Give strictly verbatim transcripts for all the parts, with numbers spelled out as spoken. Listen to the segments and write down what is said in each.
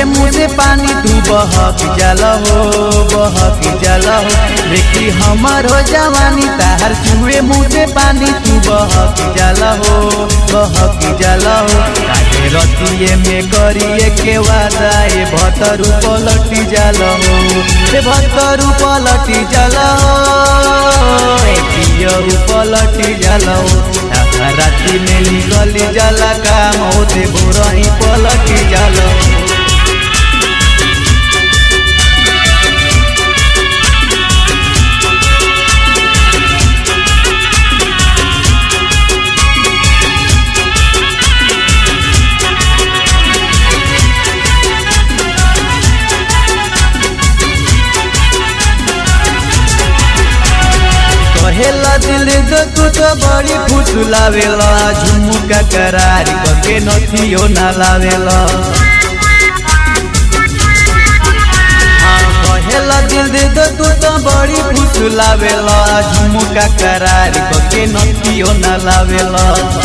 छुए मुँह से पानी तू बहक जल हो बहक जल हो देखी हमर हो जवानी ताहर छुए मुँह से पानी तू बहक जल हो बहक जल हो काहे रतिये में करिए के वादा ए भतरू पलटी जल हो ए भतरू पलटी जल हो ए पियऊ पलटी जल हो राती में निकली जला काम होते भोरही पलटी जल कहेला दिल दो तू तो बड़ी फुसलावेला झुमुका करार करके नथियो ना लावेला हाँ कहेला दिल दे दो तू तो बड़ी फुसलावेला झुमुका करार करके नथियो ना लावेला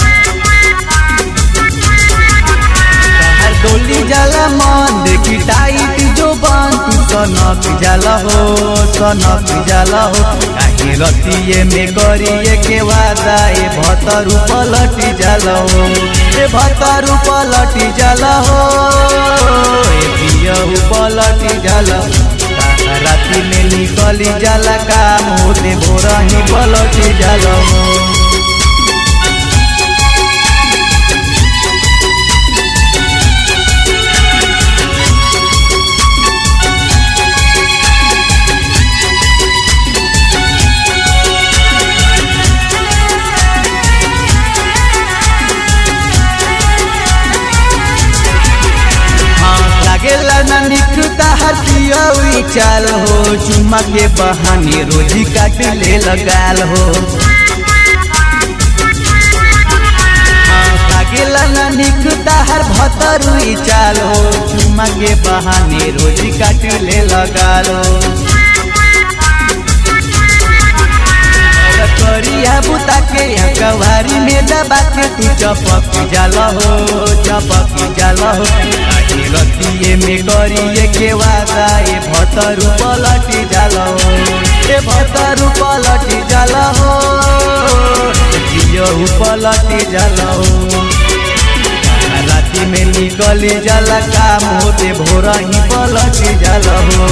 डोली जाला मन देखी टाइट जो बांध तू सनक जाला हो सनक जाला हो काहे रतिये में करिए के वादा ए भतरू पलटी जाला हो ए भतरू पलटी जाला हो ए पियऊ पलटी जाला राती में निकली जाला काम होते भोरही पलटी जाला हो लागेला निकता हथियाई चाल हो चुम्मा के बहाने रोजी काट ले लगाल हो लागेला निकता हर भतरुई चाल हो चुम्मा के बहाने रोजी काट ले लगाल हो करिया बुता के कवारी में दबा के तू चपक जाला हो चपक जाला हो रतिये में करिए के वादा ए भतरू पलटी जाला हो ए भतरू पलटी जाला हो पियऊ पलटी जाला हो राती में निकली जाला काम होते भोरही पलटी जाला हो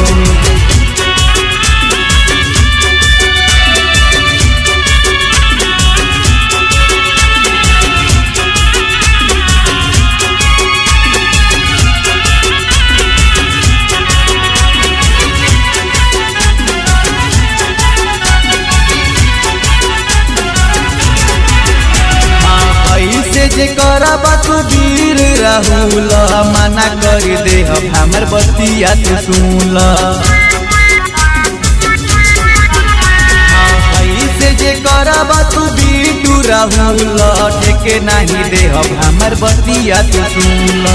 जे करबा तू वीर राहुल मना कर दे हमर बतिया तू सुन ऐसे जे करबा तू बीटू राहुल ठेके नहीं दे हमर बतिया तू सुन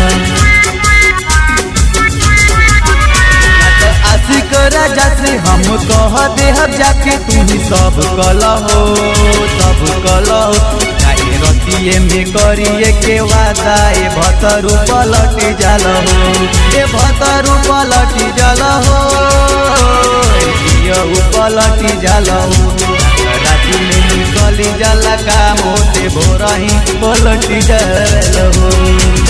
आशिक राजा से हम कह दे जाके तू ही सब कल हो सब कल हो रतिये में करिए के वादा ए भतरू पलटी जल हो ए भतरू पलटी जल हो पियऊ पलटी जल हो राती में निकली जल काम होते भोरही पलटी जल हो।